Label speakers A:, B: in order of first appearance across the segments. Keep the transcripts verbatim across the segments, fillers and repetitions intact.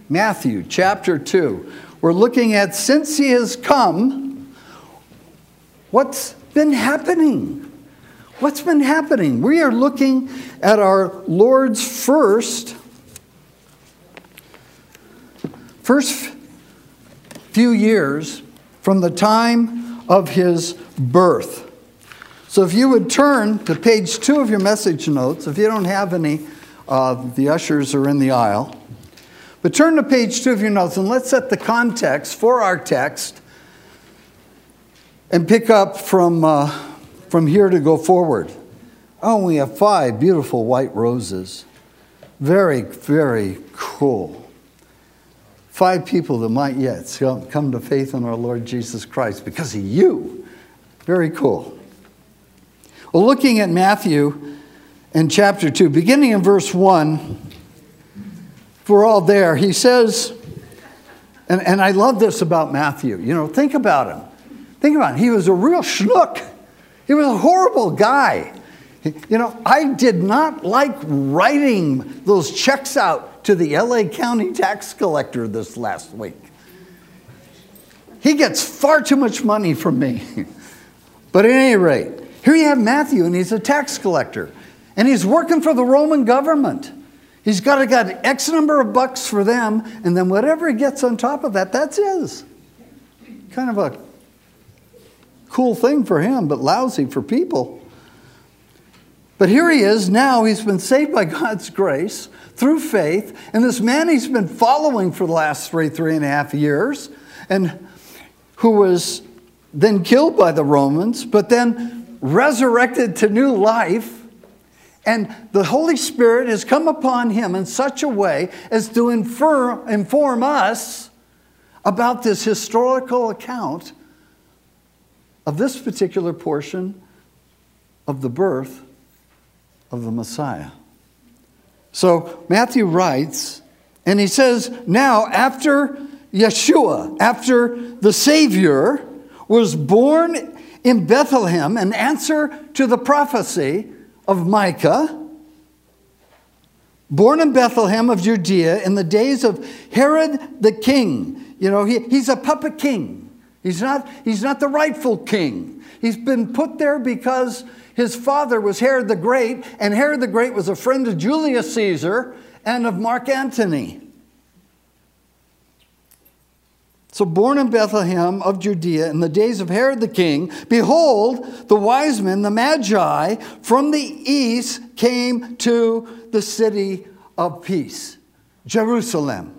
A: Matthew chapter two. We're looking at, since he has come, what's been happening? What's been happening? We are looking at our Lord's first, first few years from the time of his birth. So if you would turn to page two of your message notes, if you don't have any, uh, the ushers are in the aisle. But turn to page two of your notes and let's set the context for our text and pick up from, uh, from here to go forward. Oh, we have five beautiful white roses. Very, very cool. Five people that might yet come to faith in our Lord Jesus Christ because of you. Very cool. Well, looking at Matthew in chapter two, beginning in verse one, if we're all there, he says, and, and I love this about Matthew. You know, think about him. Think about him. He was a real schnook. He was a horrible guy. You know, I did not like writing those checks out to the L A County tax collector this last week. He gets far too much money from me. But at any rate, here you have Matthew, and he's a tax collector. And he's working for the Roman government. He's got to got X number of bucks for them, and then whatever he gets on top of that, that's his. Kind of a cool thing for him, but lousy for people. But here he is now. He's been saved by God's grace through faith. And this man he's been following for the last three, three and a half years, and who was then killed by the Romans, but then resurrected to new life. And the Holy Spirit has come upon him in such a way as to infer, inform us about this historical account of this particular portion of the birth of the Messiah. So Matthew writes, and he says, now after Yeshua, after the Savior was born in Bethlehem, in answer to the prophecy of Micah, born in Bethlehem of Judea in the days of Herod the king. You know, he, he's a puppet king. He's not, he's not the rightful king. He's been put there because his father was Herod the Great, and Herod the Great was a friend of Julius Caesar and of Mark Antony. So born in Bethlehem of Judea in the days of Herod the king, behold, the wise men, the Magi, from the east came to the city of peace, Jerusalem,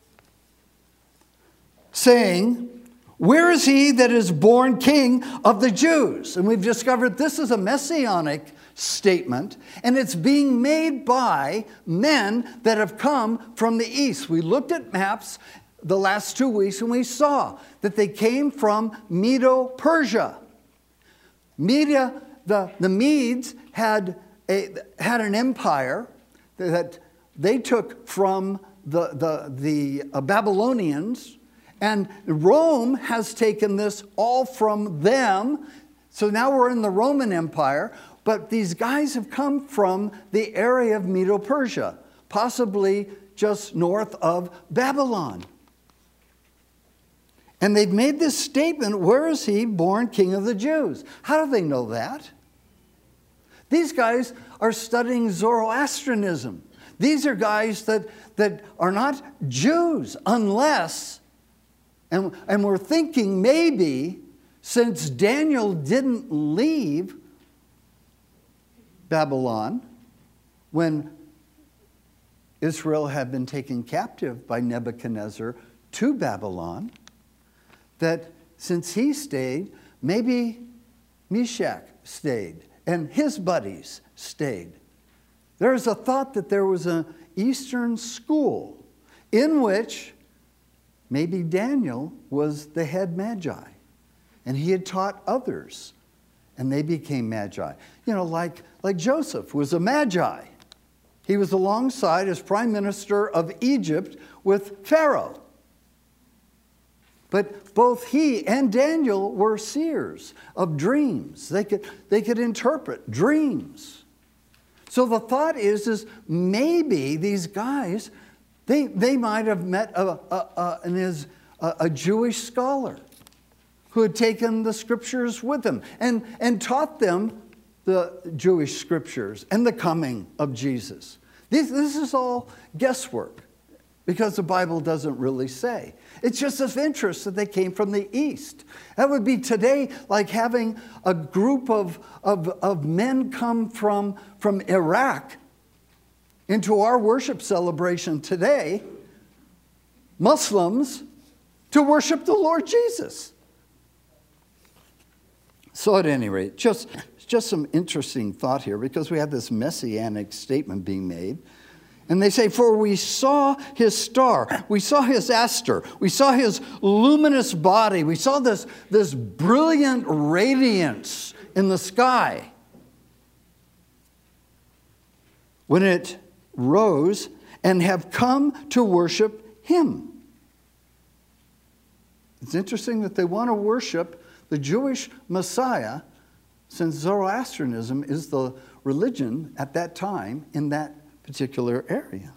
A: saying, where is he that is born king of the Jews? And we've discovered this is a messianic statement, and it's being made by men that have come from the east. We looked at maps the last two weeks, and we saw that they came from Medo-Persia. Media, the, the Medes had, a, had an empire that they took from the, the, the uh, Babylonians, and Rome has taken this all from them. So now we're in the Roman Empire, but these guys have come from the area of Medo-Persia, possibly just north of Babylon. And they've made this statement, where is he born king of the Jews? How do they know that? These guys are studying Zoroastrianism. These are guys that, that are not Jews unless, and, and we're thinking maybe since Daniel didn't leave Babylon when Israel had been taken captive by Nebuchadnezzar to Babylon, that since he stayed, maybe Meshach stayed and his buddies stayed. There's a thought that there was an Eastern school in which maybe Daniel was the head magi, and he had taught others, and they became magi. You know, like, like Joseph was a magi. He was alongside as prime minister of Egypt with Pharaoh. But both he and Daniel were seers of dreams. They could, they could interpret dreams. So the thought is, is maybe these guys, They, they might have met a, a, a, an, is, a, a Jewish scholar who had taken the scriptures with them and, and taught them the Jewish scriptures and the coming of Jesus. This, this is all guesswork because the Bible doesn't really say. It's just of interest that they came from the East. That would be today like having a group of, of, of men come from, from Iraq into our worship celebration today, Muslims, to worship the Lord Jesus. So at any rate, just, just some interesting thought here, because we have this messianic statement being made. And they say, for we saw his star, we saw his aster, we saw his luminous body, we saw this, this brilliant radiance in the sky. When it rose, and have come to worship him. It's interesting that they want to worship the Jewish Messiah, since Zoroastrianism is the religion at that time in that particular area.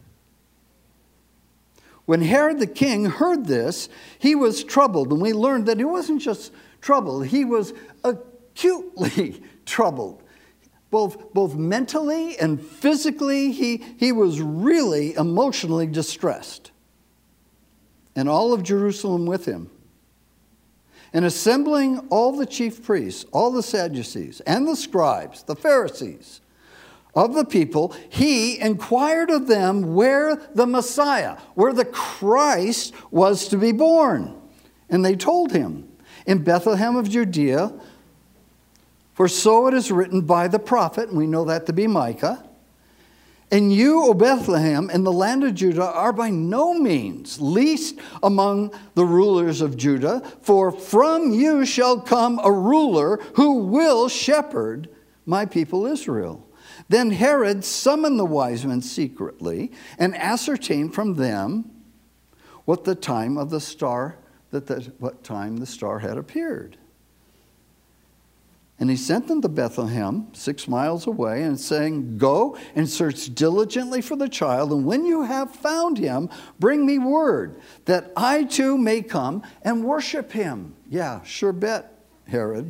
A: When Herod the king heard this, he was troubled. And we learned that he wasn't just troubled, he was acutely troubled. Both, both mentally and physically, he, he was really emotionally distressed. And all of Jerusalem with him. And assembling all the chief priests, all the Sadducees, and the scribes, the Pharisees of the people, he inquired of them where the Messiah, where the Christ was to be born. And they told him, in Bethlehem of Judea, for so it is written by the prophet, and we know that to be Micah, and you, O Bethlehem, in the land of Judah, are by no means least among the rulers of Judah, for from you shall come a ruler who will shepherd my people Israel. Then Herod summoned the wise men secretly and ascertained from them what the time of the star, that the, what time the star had appeared. And he sent them to Bethlehem, six miles away, and saying, go and search diligently for the child, and when you have found him, bring me word, that I too may come and worship him. Yeah, sure bet, Herod.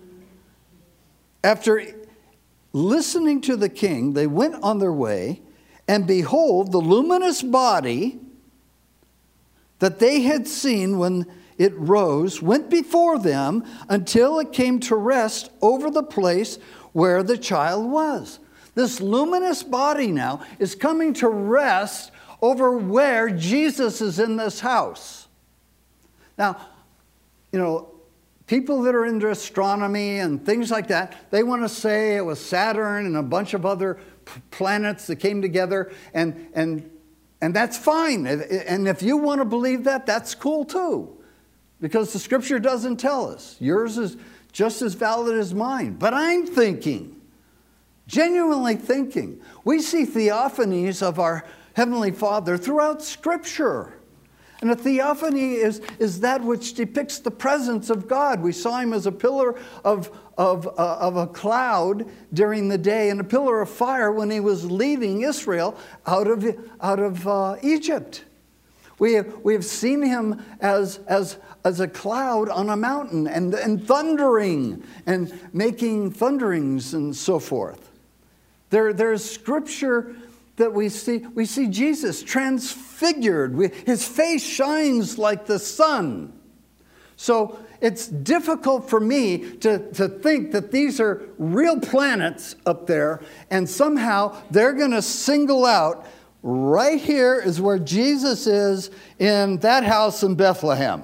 A: After listening to the king, they went on their way, and behold, the luminous body that they had seen when it rose, went before them until it came to rest over the place where the child was. This luminous body now is coming to rest over where Jesus is in this house. Now, you know, people that are into astronomy and things like that, they want to say it was Saturn and a bunch of other planets that came together, and, and, and that's fine. And if you want to believe that, that's cool too. Because the scripture doesn't tell us. Yours is just as valid as mine. But I'm thinking, genuinely thinking, we see theophanies of our Heavenly Father throughout scripture. And a theophany is, is that which depicts the presence of God. We saw him as a pillar of, of, uh, of a cloud during the day and a pillar of fire when he was leading Israel out of, out of uh, Egypt. We have, we have seen him as, as, as a cloud on a mountain and, and thundering and making thunderings and so forth. There, there's scripture that we see. We see Jesus transfigured. We, his face shines like the sun. So it's difficult for me to, to think that these are real planets up there and somehow they're going to single out right here is where Jesus is in that house in Bethlehem.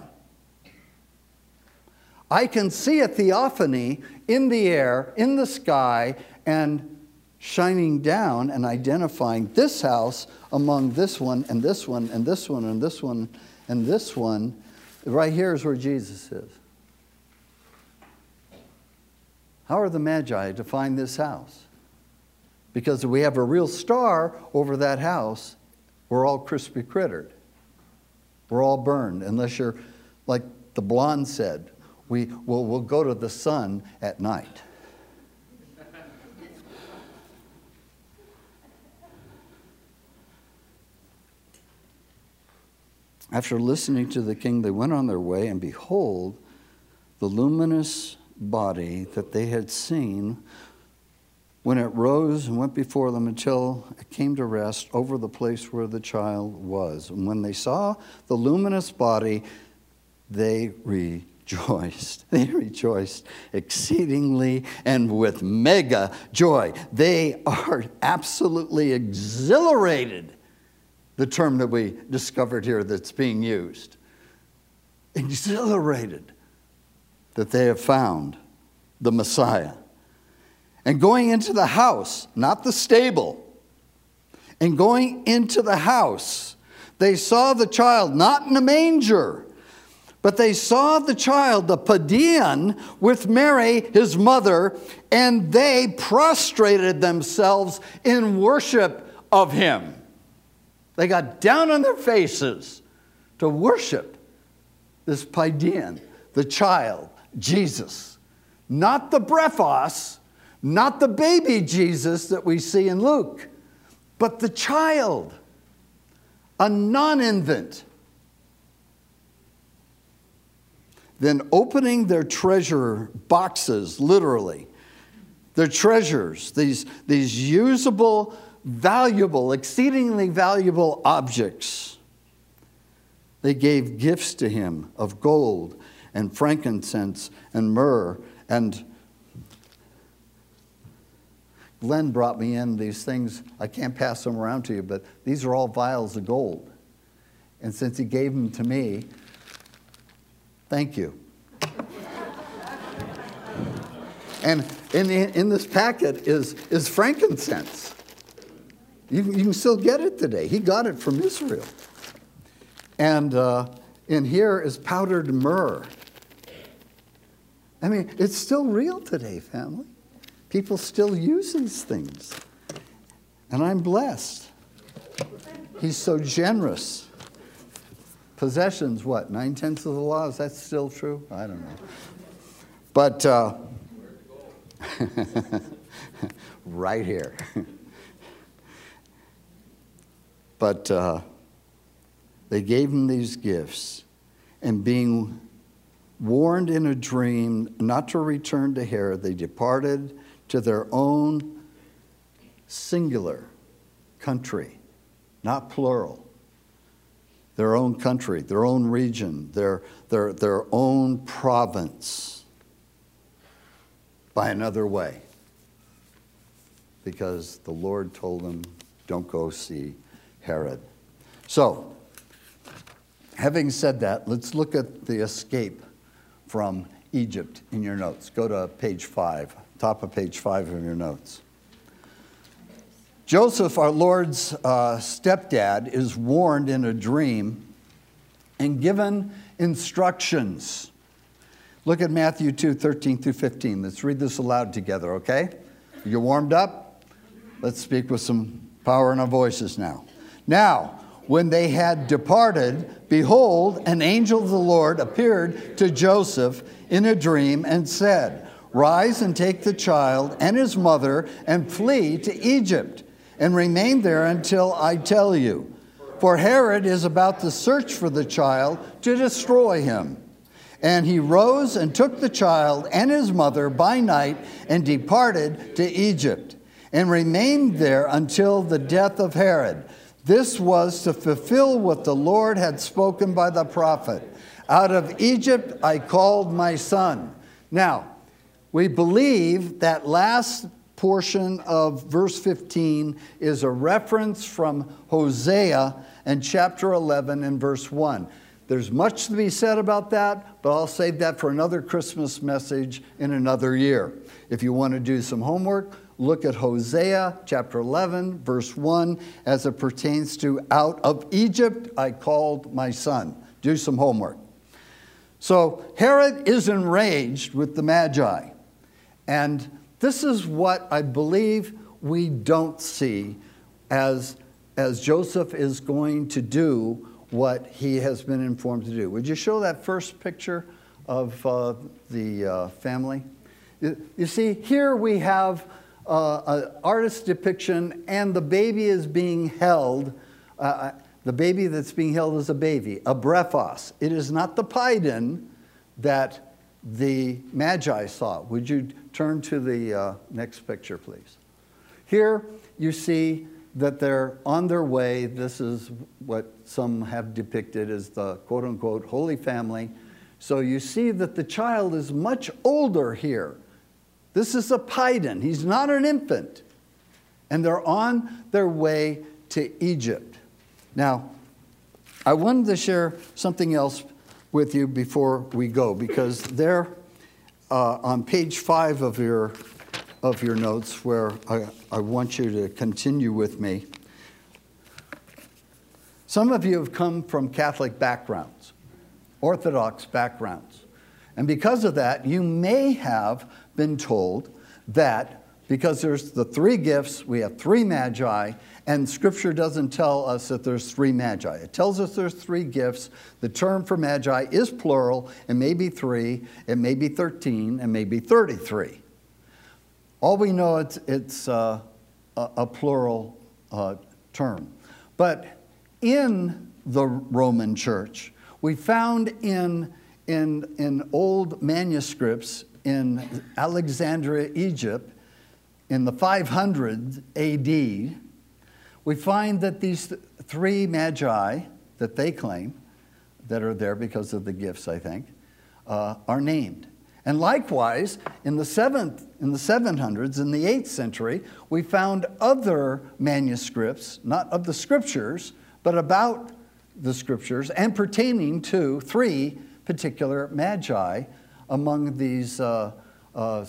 A: I can see a theophany in the air, in the sky, and shining down and identifying this house among this one and this one and this one and this one and this one. Right here is where Jesus is. How are the Magi to find this house? Because if we have a real star over that house, we're all crispy crittered. We're all burned, unless you're, like the blonde said, we, we'll, we'll go to the sun at night. After listening to the king, they went on their way, and behold, the luminous body that they had seen when it rose and went before them until it came to rest over the place where the child was. And when they saw the luminous body, they rejoiced. They rejoiced exceedingly and with mega joy. They are absolutely exhilarated. The term that we discovered here that's being used. Exhilarated that they have found the Messiah. And going into the house, not the stable, and going into the house, they saw the child not in a manger, but they saw the child, the paidion, with Mary, his mother, and they prostrated themselves in worship of him. They got down on their faces to worship this paidion, the child, Jesus. Not the brephos, not the baby Jesus that we see in Luke, but the child, a non-infant. Then opening their treasure boxes, literally, their treasures, these, these usable, valuable, exceedingly valuable objects, they gave gifts to him of gold and frankincense and myrrh. And Glenn brought me in these things. I can't pass them around to you, but these are all vials of gold. And since he gave them to me, thank you. And in, in this packet is, is frankincense. You, you can still get it today. He got it from Israel. And uh, in here is powdered myrrh. I mean, it's still real today, family. People still use these things. And I'm blessed. He's so generous. Possessions, what, nine-tenths of the law? Is that still true? I don't know. But uh, right here. But uh, they gave him these gifts, and being warned in a dream not to return to Herod, they departed to their own singular country, not plural. Their own country, their own region, their, their, their own province by another way. Because the Lord told them, don't go see Herod. So, having said that, let's look at the escape from Egypt in your notes. Go to page five, top of page five of your notes. Joseph, our Lord's uh, stepdad, is warned in a dream and given instructions. Look at Matthew two, thirteen through fifteen. Let's read this aloud together, okay? You warmed up? Let's speak with some power in our voices now. Now, when they had departed, behold, an angel of the Lord appeared to Joseph in a dream and said, rise and take the child and his mother and flee to Egypt, and remain there until I tell you. For Herod is about to search for the child to destroy him. And he rose and took the child and his mother by night and departed to Egypt, and remained there until the death of Herod. This was to fulfill what the Lord had spoken by the prophet. Out of Egypt I called my son. Now, we believe that last portion of verse fifteen is a reference from Hosea and chapter eleven and verse one. There's much to be said about that, but I'll save that for another Christmas message in another year. If you want to do some homework, look at Hosea chapter eleven, verse one, as it pertains to out of Egypt I called my son. Do some homework. So Herod is enraged with the Magi. And this is what I believe we don't see as, as Joseph is going to do what he has been informed to do. Would you show that first picture of uh, the uh, family? You, you see, here we have uh, an artist's depiction, and the baby is being held. Uh, The baby that's being held is a baby, a brephos. It is not the paiden that the Magi saw. Would you turn to the uh, next picture, please? Here you see that they're on their way. This is what some have depicted as the quote-unquote Holy Family. So you see that the child is much older here. This is a paiden. He's not an infant. And they're on their way to Egypt. Now, I wanted to share something else with you before we go, because there uh, on page five of your, of your notes, where I, I want you to continue with me, some of you have come from Catholic backgrounds, Orthodox backgrounds. And because of that, you may have been told that because there's the three gifts, we have three magi, and Scripture doesn't tell us that there's three magi. It tells us there's three gifts. The term for magi is plural. It may be three, it may be thirteen, it may be thirty-three. All we know, it's, it's uh, a, a plural uh, term. But in the Roman Church, we found in, in, in old manuscripts in Alexandria, Egypt, in the five hundred A D, we find that these th- three magi that they claim, that are there because of the gifts, I think, uh, are named. And likewise, in the seventh, in the seven hundreds, in the eighth century, we found other manuscripts, not of the Scriptures, but about the Scriptures and pertaining to three particular magi among these uh, uh,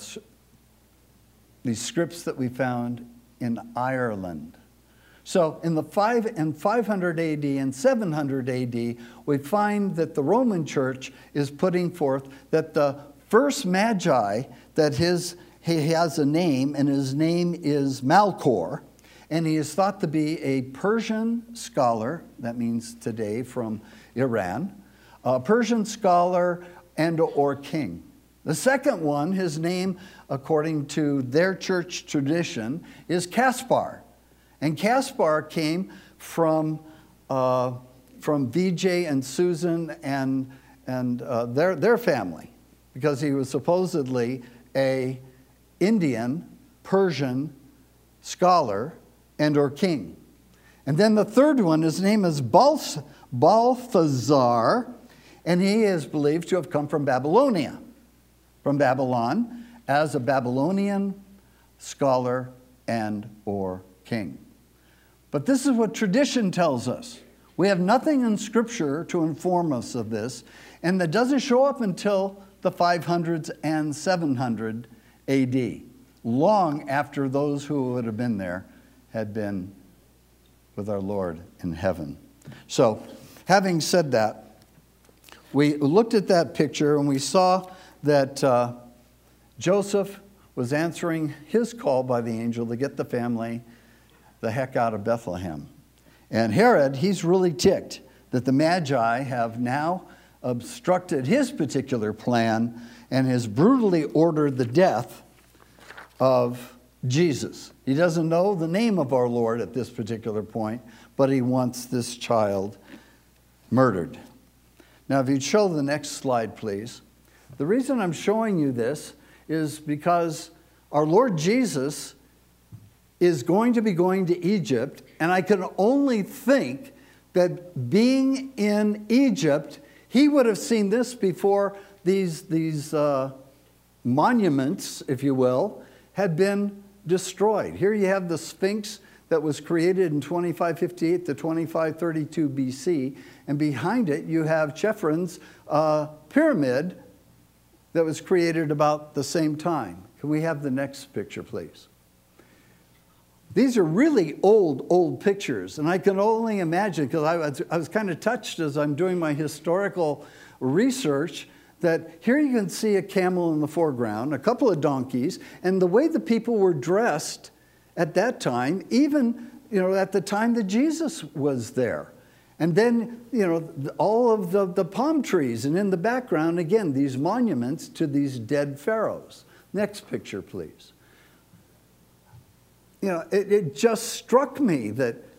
A: these scripts that we found in Ireland. So in the five and five hundred A D and seven hundred A D, we find that the Roman Church is putting forth that the first magi, that his he has a name, and his name is Malchor, and he is thought to be a Persian scholar, that means today from Iran, a Persian scholar and or king. The second one, his name, according to their church tradition, is Caspar. And Caspar came from, uh, from Vijay and Susan and, and uh, their, their family, because he was supposedly a Indian, Persian scholar and or king. And then the third one, his name is Balth- Balthazar, and he is believed to have come from Babylonia. From Babylon, as a Babylonian scholar and or king. But this is what tradition tells us. We have nothing in Scripture to inform us of this, and that doesn't show up until the five hundreds and seven hundred A D, long after those who would have been there had been with our Lord in heaven. So, having said that, we looked at that picture and we saw that uh, Joseph was answering his call by the angel to get the family the heck out of Bethlehem. And Herod, he's really ticked that the Magi have now obstructed his particular plan and has brutally ordered the death of Jesus. He doesn't know the name of our Lord at this particular point, but he wants this child murdered. Now, if you'd show the next slide, please. The reason I'm showing you this is because our Lord Jesus is going to be going to Egypt, and I can only think that being in Egypt, he would have seen this before these, these uh, monuments, if you will, had been destroyed. Here you have the Sphinx that was created in twenty-five fifty-eight to twenty-five thirty-two B C, and behind it you have Chephrein's uh, pyramid that was created about the same time. Can we have the next picture, please? These are really old, old pictures, and I can only imagine, because I was, I was kind of touched as I'm doing my historical research, that here you can see a camel in the foreground, a couple of donkeys, and the way the people were dressed at that time, even you know, at the time that Jesus was there. And then, you know, all of the, the palm trees, and in the background, again, these monuments to these dead pharaohs. Next picture, please. You know, it, it just struck me that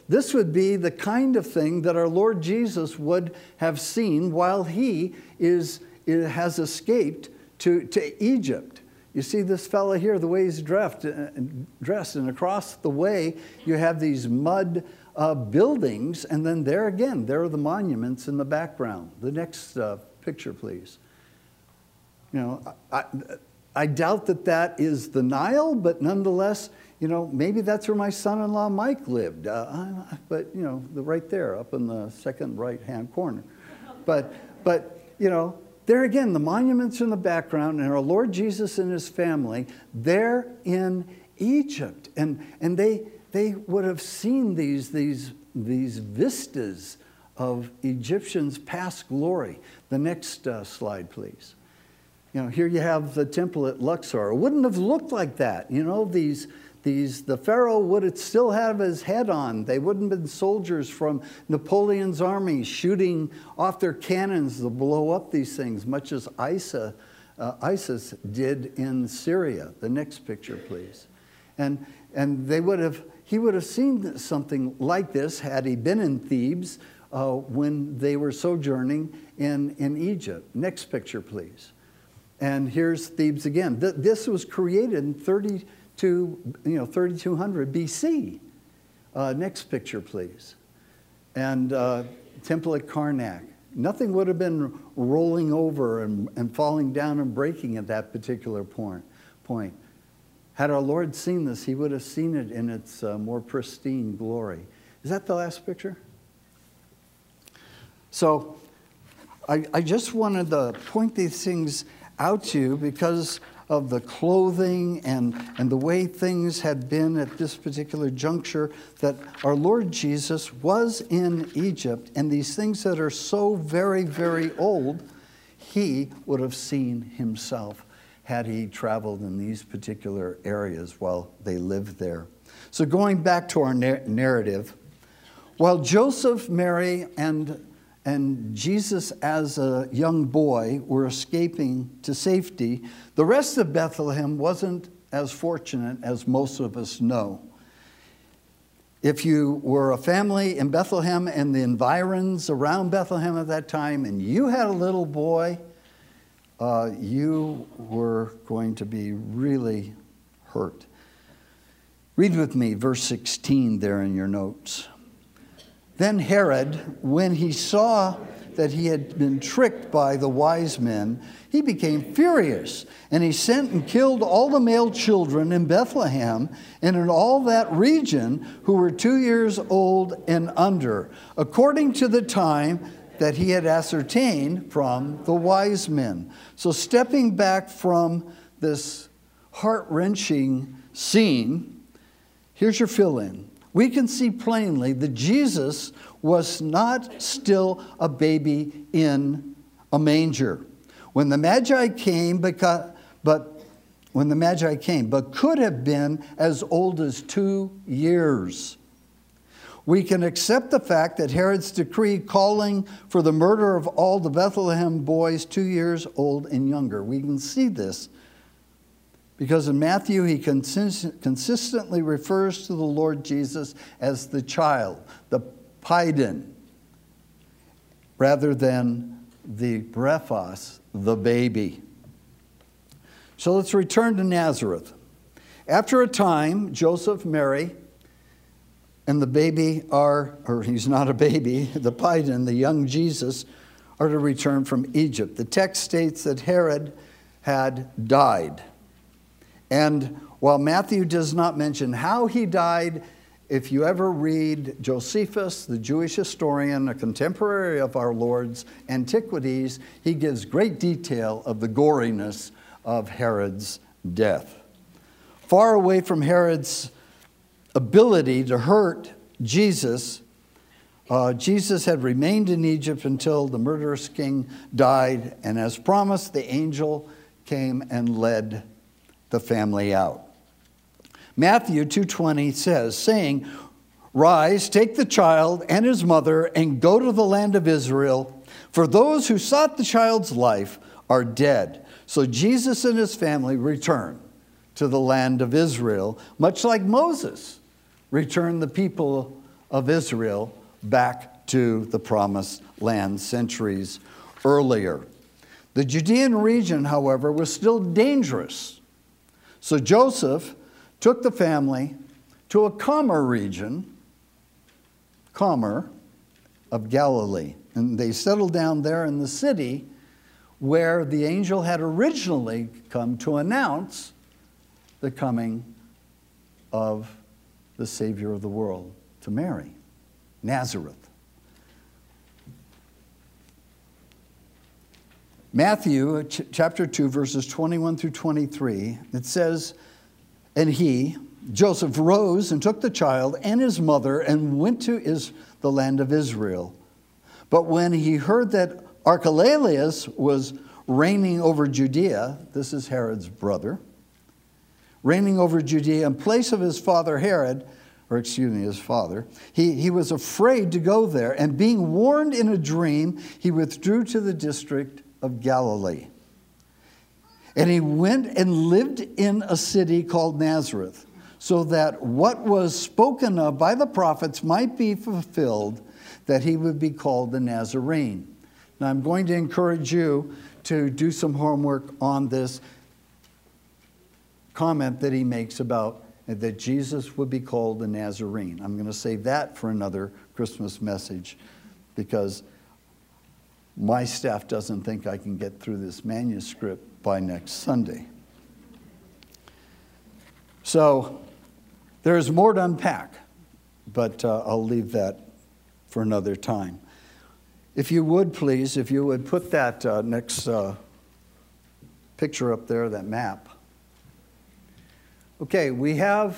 A: this would be the kind of thing that our Lord Jesus would have seen while he is, has escaped to, to Egypt. You see this fella here, the way he's dressed, dressed, and across the way you have these mud uh, buildings, and then there again, there are the monuments in the background. The next uh, picture, please. You know, I, I doubt that that is the Nile, but nonetheless, you know, maybe that's where my son-in-law Mike lived. Uh, but, you know, the, right there, up in the second right-hand corner. But, but, you know, there again, the monuments in the background, and our Lord Jesus and his family, they're in Egypt. And, and they, they would have seen these, these, these vistas of Egyptians' past glory. The next uh, slide, please. You know, here you have the temple at Luxor. It wouldn't have looked like that. You know, these, these, the Pharaoh would still have his head on. They wouldn't have been soldiers from Napoleon's army shooting off their cannons to blow up these things, much as ISIS, uh, ISIS did in Syria. The next picture, please. And, and they would have, he would have seen something like this had he been in Thebes uh, when they were sojourning in, in Egypt. Next picture, please. And here's Thebes again. Th this was created in thirty-two, you know, thirty-two hundred B C. Uh, next picture, please. And uh, temple at Karnak. Nothing would have been rolling over and, and falling down and breaking at that particular point. point. Had our Lord seen this, he would have seen it in its uh, more pristine glory. Is that the last picture? So I, I just wanted to point these things out to you because of the clothing and, and the way things had been at this particular juncture, that our Lord Jesus was in Egypt, and these things that are so very, very old, he would have seen himself had he traveled in these particular areas while they lived there. So going back to our narrative, while Joseph, Mary, and and Jesus as a young boy were escaping to safety, the rest of Bethlehem wasn't as fortunate as most of us know. If you were a family in Bethlehem and the environs around Bethlehem at that time, and you had a little boy, uh, you were going to be really hurt. Read with me verse sixteen there in your notes. Then Herod, when he saw that he had been tricked by the wise men, he became furious, and he sent and killed all the male children in Bethlehem and in all that region who were two years old and under, according to the time that he had ascertained from the wise men. So stepping back from this heart-wrenching scene, here's your fill-in. We can see plainly that Jesus was not still a baby in a manger. When the Magi came, because, but when the Magi came, but could have been as old as two years. We can accept the fact that Herod's decree calling for the murder of all the Bethlehem boys two years old and younger. We can see this because in Matthew, he consist- consistently refers to the Lord Jesus as the child, the paidon, rather than the brephos, the baby. So let's return to Nazareth. After a time, Joseph, Mary, and the baby are, or he's not a baby, the paidon, the young Jesus, are to return from Egypt. The text states that Herod had died. And while Matthew does not mention how he died, if you ever read Josephus, the Jewish historian, a contemporary of our Lord's antiquities, he gives great detail of the goriness of Herod's death. Far away from Herod's ability to hurt Jesus, uh, Jesus had remained in Egypt until the murderous king died, and as promised, the angel came and led the family out. Matthew two twenty says, saying, "Rise, take the child and his mother, and go to the land of Israel, for those who sought the child's life are dead." So Jesus and his family return to the land of Israel, much like Moses returned the people of Israel back to the promised land centuries earlier. The Judean region, however, was still dangerous. So Joseph took the family to a calmer region, calmer, of Galilee. And they settled down there in the city where the angel had originally come to announce the coming of the Savior of the world, to Mary, Nazareth. Matthew ch- chapter two, verses twenty-one through twenty-three, it says, "And he, Joseph, rose and took the child and his mother and went to is- the land of Israel. But when he heard that Archelaus was reigning over Judea," this is Herod's brother, "reigning over Judea in place of his father Herod," or excuse me, his father, he, he was afraid to go there. And being warned in a dream, he withdrew to the district of Galilee. And he went and lived in a city called Nazareth, so that what was spoken of by the prophets might be fulfilled, that he would be called the Nazarene. Now I'm going to encourage you to do some homework on this comment that he makes about that Jesus would be called the Nazarene. I'm going to save that for another Christmas message, because my staff doesn't think I can get through this manuscript by next Sunday. So there's more to unpack, but uh, I'll leave that for another time. If you would, please, if you would put that uh, next uh, picture up there, that map. Okay, we have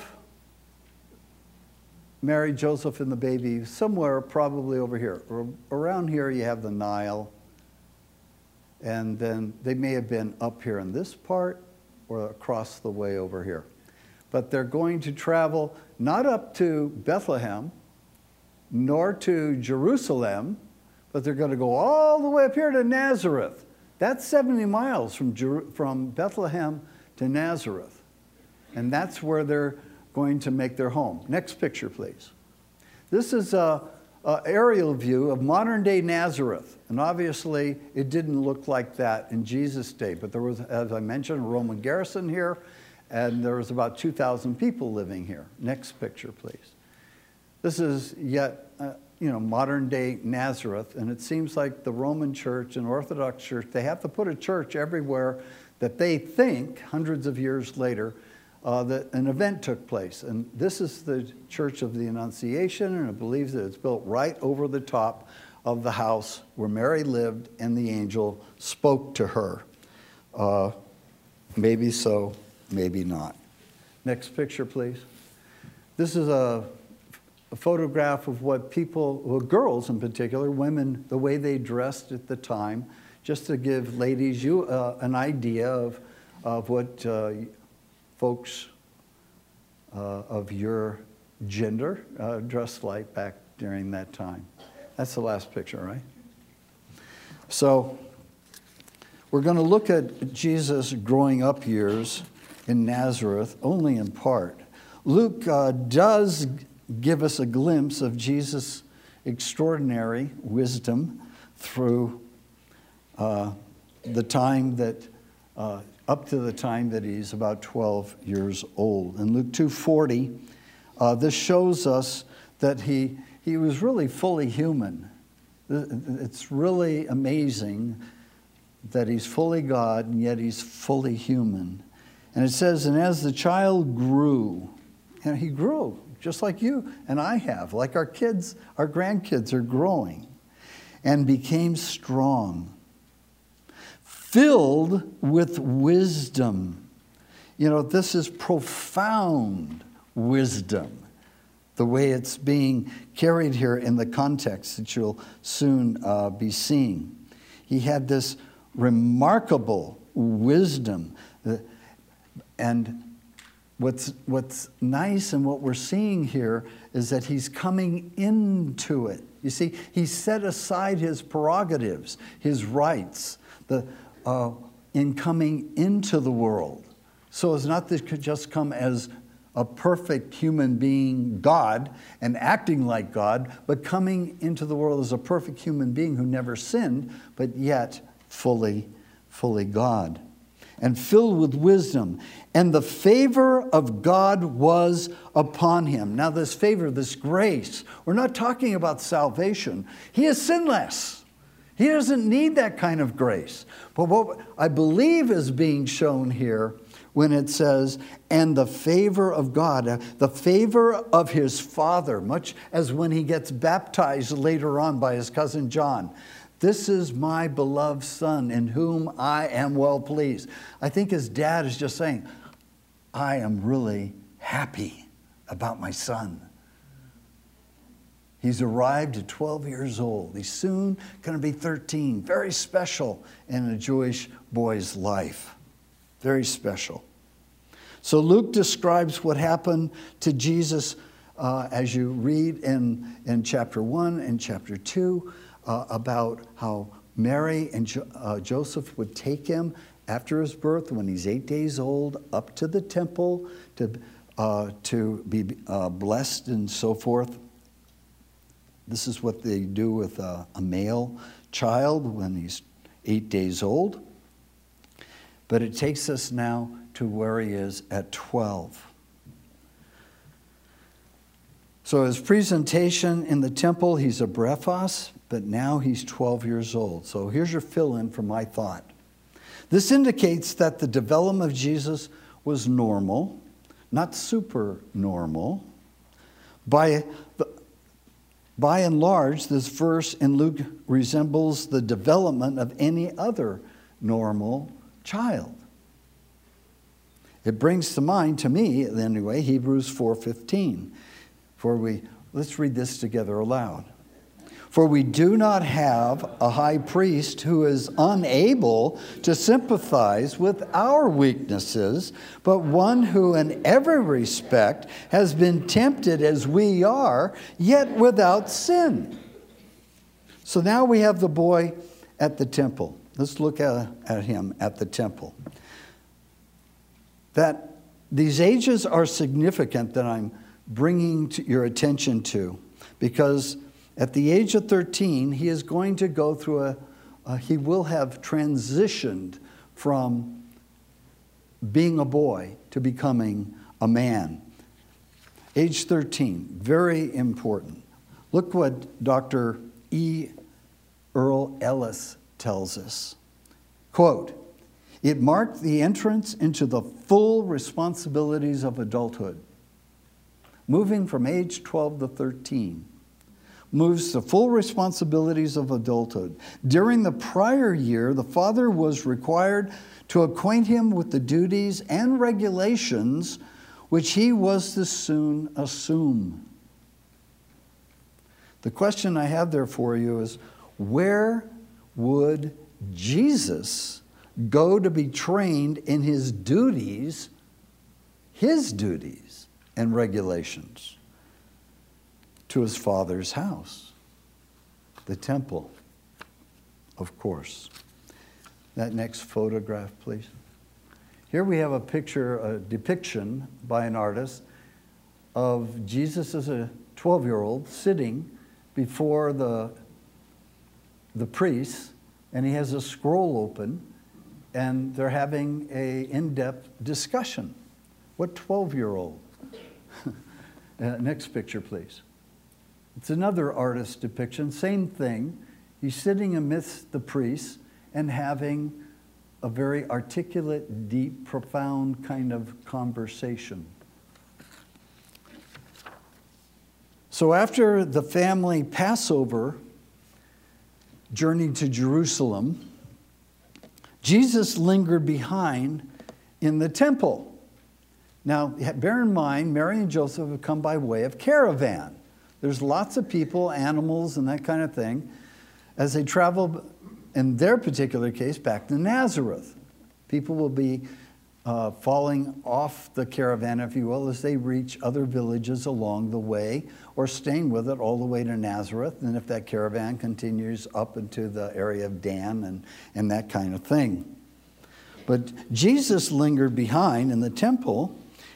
A: Mary, Joseph, and the baby somewhere probably over here. Around here you have the Nile, and then they may have been up here in this part or across the way over here. But they're going to travel not up to Bethlehem, nor to Jerusalem, but they're going to go all the way up here to Nazareth. That's seventy miles from, Jer- from Bethlehem to Nazareth. And that's where they're going to make their home. Next picture, please. This is a, a aerial view of modern-day Nazareth. And obviously, it didn't look like that in Jesus' day. But there was, as I mentioned, a Roman garrison here, and there was about two thousand people living here. Next picture, please. This is yet, uh, you know, modern-day Nazareth, and it seems like the Roman Church and Orthodox Church, they have to put a church everywhere that they think, hundreds of years later, Uh, that an event took place. And this is the Church of the Annunciation, and I believe that it's built right over the top of the house where Mary lived and the angel spoke to her. Uh, maybe so, maybe not. Next picture, please. This is a, a photograph of what people, well, girls in particular, women, the way they dressed at the time, just to give ladies you uh, an idea of, of what uh, folks uh, of your gender uh, dressed like back during that time. That's the last picture, right? So we're going to look at Jesus' growing up years in Nazareth only in part. Luke uh, does give us a glimpse of Jesus' extraordinary wisdom through uh, the time that uh, up to the time that he's about twelve years old. In Luke two forty, uh, this shows us that he, he was really fully human. It's really amazing that he's fully God, and yet he's fully human. And it says, and as the child grew, and he grew, just like you and I have, like our kids, our grandkids are growing, and became strong, filled with wisdom. You know, this is profound wisdom, the way it's being carried here in the context that you'll soon uh, be seeing. He had this remarkable wisdom. And what's, what's nice and what we're seeing here is that he's coming into it. You see, he set aside his prerogatives, his rights, the Uh, in coming into the world, so as not to just come as a perfect human being, God, and acting like God, but coming into the world as a perfect human being who never sinned, but yet fully, fully God, and filled with wisdom. And the favor of God was upon him. Now this favor, this grace, we're not talking about salvation. He is sinless. He doesn't need that kind of grace. But what I believe is being shown here when it says, and the favor of God, the favor of his Father, much as when he gets baptized later on by his cousin John. This is my beloved Son in whom I am well pleased. I think his dad is just saying, I am really happy about my son. He's arrived at twelve years old. He's soon going to be thirteen. Very special in a Jewish boy's life. Very special. So Luke describes what happened to Jesus uh, as you read in, in chapter one and chapter two uh, about how Mary and jo- uh, Joseph would take him after his birth when he's eight days old up to the temple to, uh, to be uh, blessed and so forth. This is what they do with a, a male child when he's eight days old. But it takes us now to where he is at twelve. So his presentation in the temple, he's a brephos, but now he's twelve years old. So here's your fill-in for my thought. This indicates that the development of Jesus was normal, not super normal. By, by and large, this verse in Luke resembles the development of any other normal child. It brings to mind, to me anyway, Hebrews four fifteen. For we, let's read this together aloud. For we do not have a high priest who is unable to sympathize with our weaknesses, but one who in every respect has been tempted as we are, yet without sin. So now we have the boy at the temple. Let's look at, at him at the temple. That these ages are significant that I'm bringing to your attention to, because at the age of thirteen, he is going to go through a, a he will have transitioned from being a boy to becoming a man. Age thirteen, very important. Look what Doctor E. Earl Ellis tells us. Quote, it marked the entrance into the full responsibilities of adulthood. Moving from age twelve to thirteen moves to full responsibilities of adulthood. During the prior year, the father was required to acquaint him with the duties and regulations which he was to soon assume. The question I have there for you is, where would Jesus go to be trained in his duties, his duties and regulations? To his father's house, the temple, of course. That next photograph, please. Here we have a picture, a depiction by an artist of Jesus as a twelve-year-old sitting before the, the priests, and he has a scroll open, and they're having a in-depth discussion. What twelve-year-old? uh, next picture, please. It's another artist depiction, same thing. He's sitting amidst the priests and having a very articulate, deep, profound kind of conversation. So after the family Passover journeyed to Jerusalem, Jesus lingered behind in the temple. Now, bear in mind, Mary and Joseph have come by way of caravan. There's lots of people, animals, and that kind of thing, as they travel, in their particular case, back to Nazareth. People will be uh, falling off the caravan, if you will, as they reach other villages along the way, or staying with it all the way to Nazareth, and if that caravan continues up into the area of Dan and, and that kind of thing. But Jesus lingered behind in the temple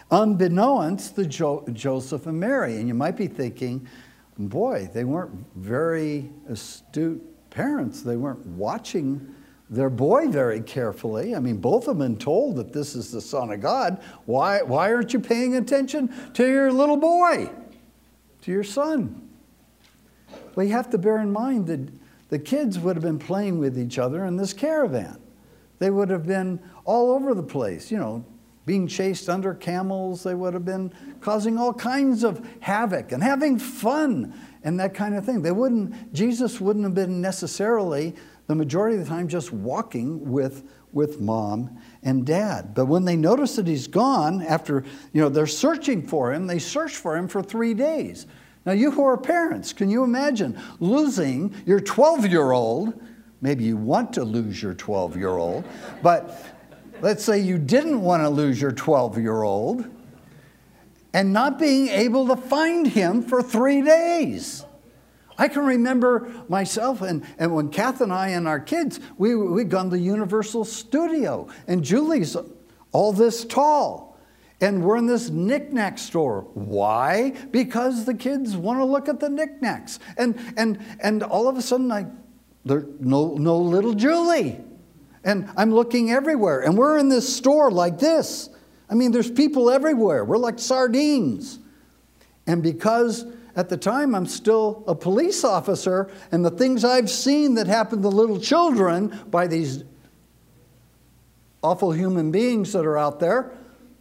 A: unbeknownst to jo- Joseph and Mary. And you might be thinking, boy, they weren't very astute parents. They weren't watching their boy very carefully. I mean, both have been told that this is the Son of God. Why, why aren't you paying attention to your little boy, to your son? Well, you have to bear in mind that the kids would have been playing with each other in this caravan. They would have been all over the place, you know, being chased under camels. They would have been causing all kinds of havoc and having fun and that kind of thing. They wouldn't, Jesus wouldn't have been necessarily, the majority of the time, just walking with, with mom and dad. But when they notice that he's gone, after, you know, they're searching for him, they search for him for three days. Now, you who are parents, can you imagine losing your twelve-year-old? Maybe you want to lose your twelve-year-old, but let's say you didn't want to lose your twelve-year-old and not being able to find him for three days. I can remember myself, and, and when Kath and I and our kids, we, we'd gone to Universal Studio, and Julie's all this tall, and we're in this knick-knack store. Why? Because the kids want to look at the knickknacks. And, and, and all of a sudden, I, there's no, no little Julie. And I'm looking everywhere, and we're in this store like this. I mean, there's people everywhere. We're like sardines. And because at the time I'm still a police officer, and the things I've seen that happen to little children by these awful human beings that are out there,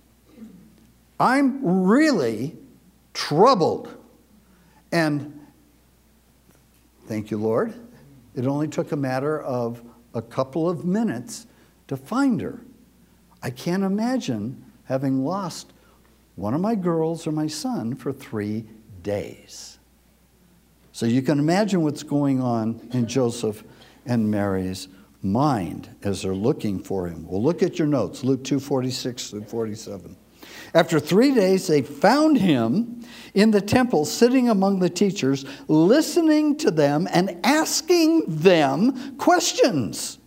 A: I'm really troubled. And thank you, Lord, it only took a matter of a couple of minutes to find her. I can't imagine having lost one of my girls or my son for three days. So you can imagine what's going on in Joseph and Mary's mind as they're looking for him. Well, look at your notes, Luke two, forty-six through forty-seven. After three days, they found him in the temple, sitting among the teachers, listening to them and asking them questions.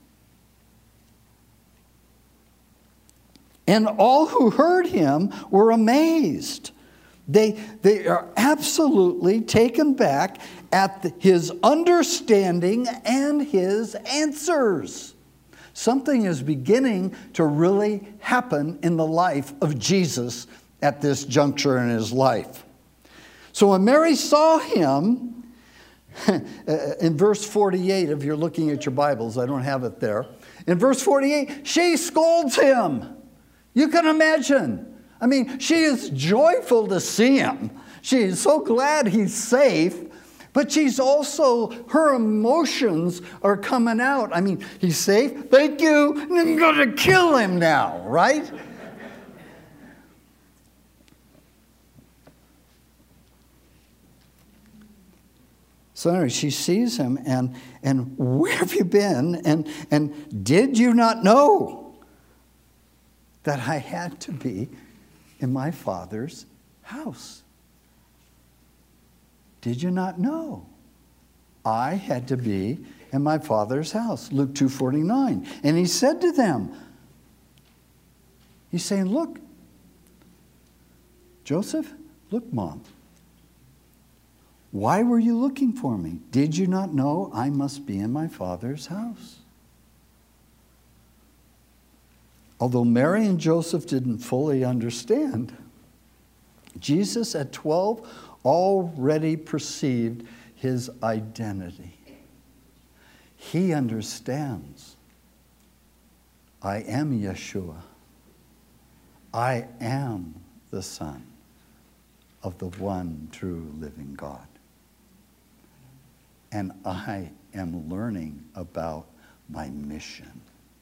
A: And all who heard him were amazed. They, they are absolutely taken back at the, his understanding and his answers. Something is beginning to really happen in the life of Jesus at this juncture in his life. So when Mary saw him, in verse forty-eight, if you're looking at your Bibles, I don't have it there. In verse forty-eight, she scolds him. You can imagine. I mean, she is joyful to see him. She is so glad he's safe. But she's also, her emotions are coming out. I mean, he's safe. Thank you. I'm going to kill him now, right? So anyway, she sees him, and, and where have you been? And, and did you not know that I had to be in my Father's house? Did you not know? I had to be in my Father's house. Luke two forty-nine. And he said to them, he's saying, look, Joseph, look, Mom, why were you looking for me? Did you not know I must be in my Father's house? Although Mary and Joseph didn't fully understand, Jesus at twelve already perceived his identity. He understands. I am Yeshua. I am the Son of the one true living God. And I am learning about my mission.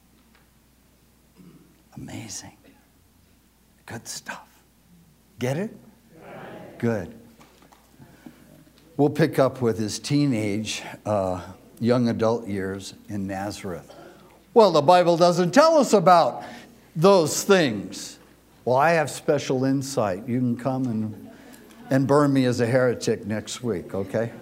A: Amazing. Good stuff. Get it? Good. We'll pick up with his teenage, uh, young adult years in Nazareth. Well, the Bible doesn't tell us about those things. Well, I have special insight. You can come and, and burn me as a heretic next week, okay?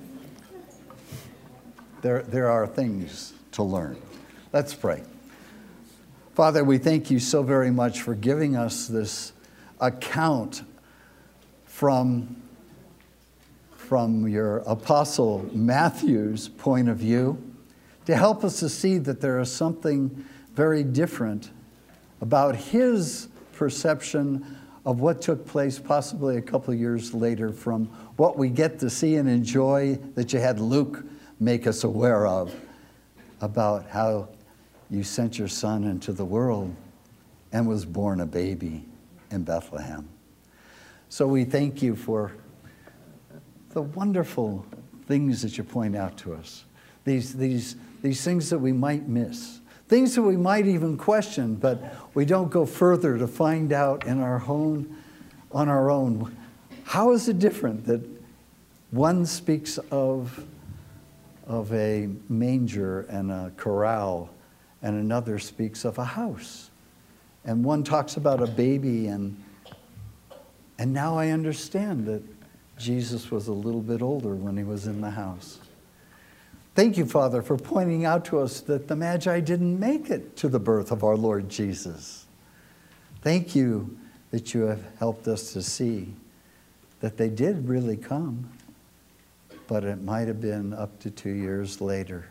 A: There, there are things to learn. Let's pray. Father, we thank you so very much for giving us this account from, from your apostle Matthew's point of view, to help us to see that there is something very different about his perception of what took place possibly a couple of years later from what we get to see and enjoy that you had Luke make us aware of, about how you sent your son into the world and was born a baby in Bethlehem. So we thank you for the wonderful things that you point out to us, these, these, these things that we might miss, things that we might even question, but we don't go further to find out in our own, on our own. How is it different that one speaks of, of a manger and a corral, and another speaks of a house? And one talks about a baby, and, and now I understand that Jesus was a little bit older when he was in the house. Thank you, Father, for pointing out to us that the Magi didn't make it to the birth of our Lord Jesus. Thank you that you have helped us to see that they did really come, but it might have been up to two years later.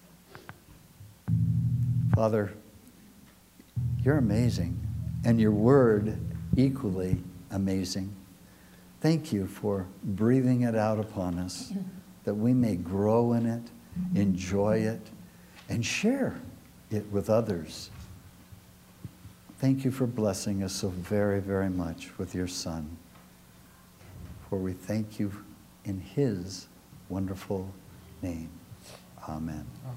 A: Father, you're amazing, and your word equally amazing. Thank you for breathing it out upon us, that we may grow in it, enjoy it, and share it with others. Thank you for blessing us so very, very much with your Son. For we thank you in his wonderful name. Amen.